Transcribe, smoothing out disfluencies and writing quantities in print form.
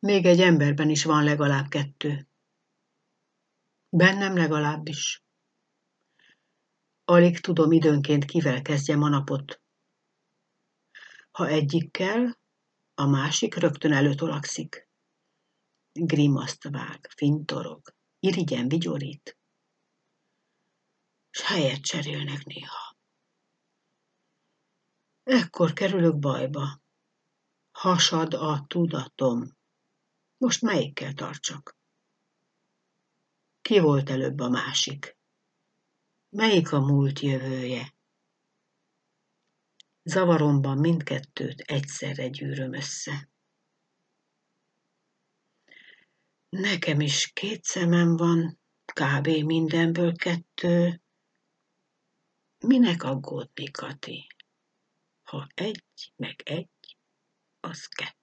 Még egy emberben is van legalább 2. Bennem legalábbis. Alig tudom időnként, kivel kezdjem a napot. Ha egyikkel, a másik rögtön előtolakszik. Grimaszt vág, fintorog, irigyen vigyorít, s helyet cserélnek néha. Ekkor kerülök bajba. Hasad a tudatom. Most melyikkel tartsak? Ki volt előbb a másik? Melyik a múlt jövője? Zavaromban mindkettőt egyszerre gyűröm össze. Nekem is 2 szemem van, kb. Mindenből 2. Minek aggódni, Kati? Ha 1 meg 1, az 2.